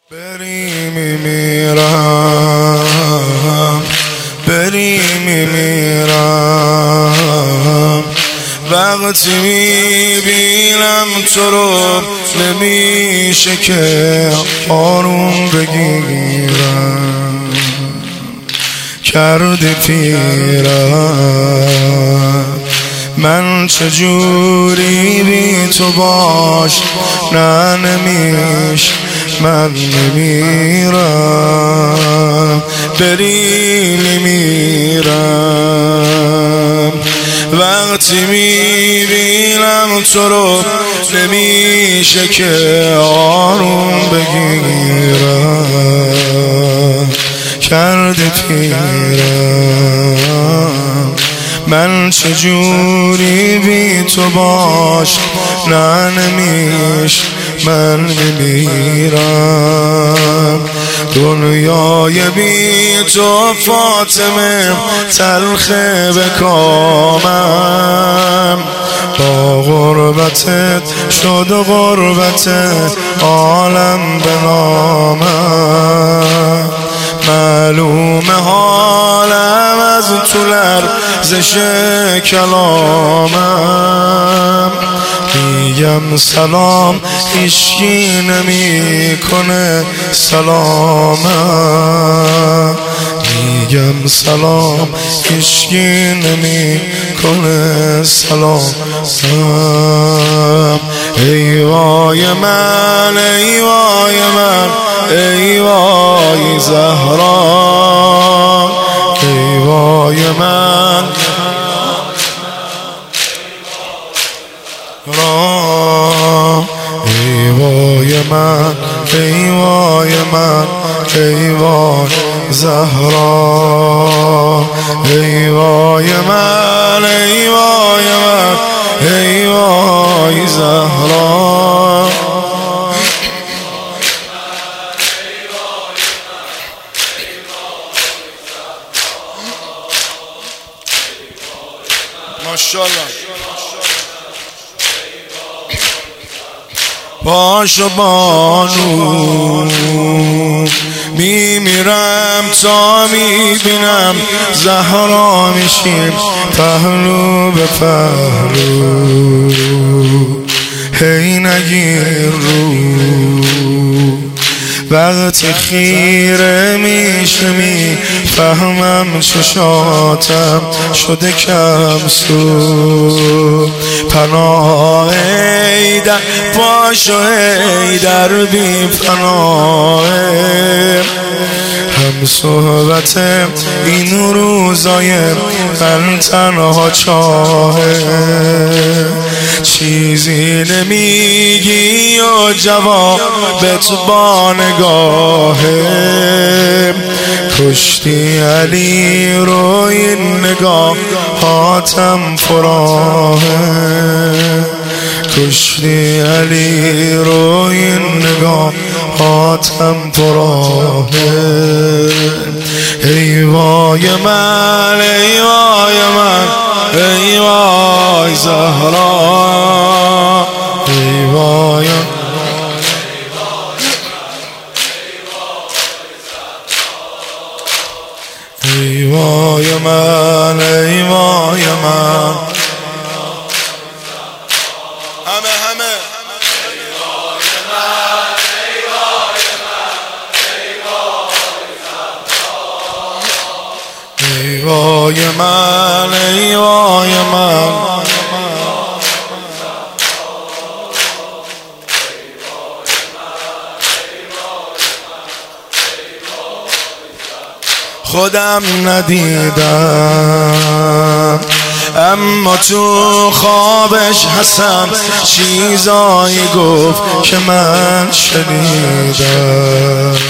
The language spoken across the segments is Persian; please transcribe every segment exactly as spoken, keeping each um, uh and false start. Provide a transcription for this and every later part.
بریم میرم بریم میرم وقتی میبینم تو رو نمیشه که آروم بگیرم کردی پیرم من چجوری بی تو باش نه نمیش من نمیرم بری نمیرم وقتی میبینم تو رو نمیشه که آروم بگیرم کرده پیرم من چجوری بی تو باش نه نمیش من نمیرم دنیای بی تو فاطمه تلخه به کامم با غربتت شد غربتت عالم به نامم معلوم حالم از تو لرزش کلامم میگم سلام هیچکی نمی کنه سلامم میگم سلام هیچکی نمی کنه سلامم ای وای من ای وای من ای وای زهرا ای وای من ای وای من ای وای من ای وای زهرا ای وای من ای وای من ای وای زهرا ماشاءالله پاشو بانو میمیرم تا میبینم زهرا میشیم پهلو به پهلو هی نگیر رو وقتی خیره میشه میفهمم چشاتم شده کم سو پناه ایدر پاشو ایدر بی پناه هم صحبت این روزای من تنها چاهه چیزی نمیگی و جوابت با نگاهه کشتی علی رو این نگاه هاتم فراهه کشتی علی رو این نگاه هاتم فراهه ای وای من ای وای من ای وای زهرا ای وای ای وای من ای وای من همه همه ای وای من ای وای من خودم ندیدم اما تو خوابش حسن چیزایی گفت که من شنیدم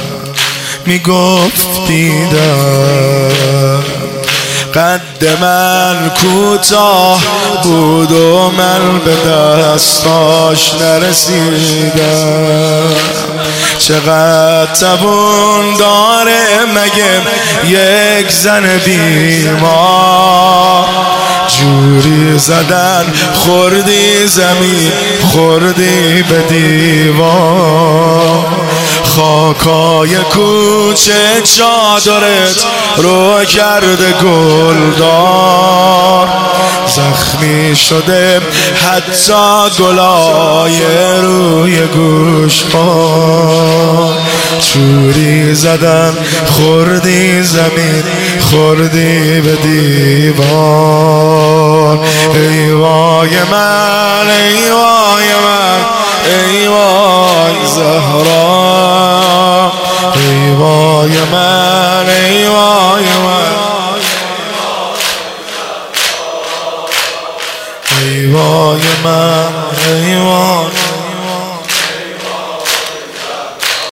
میگفت دیدم قد من کوتاه بود و من به دستاش نرسیدم چقدر تبون داره مگه یک زن بیمار جوری زدن خوردی زمین خوردی به دیوار خاکای کوچه چادرت رو کرده گلدار، زخمی شده حتی گلای روی گوشها، چوری زدن خوردی زمین خوردی به دیوار. ای وای من ای وای من ای وای زهرا، ای وای من ای وای من ای وای من ای وای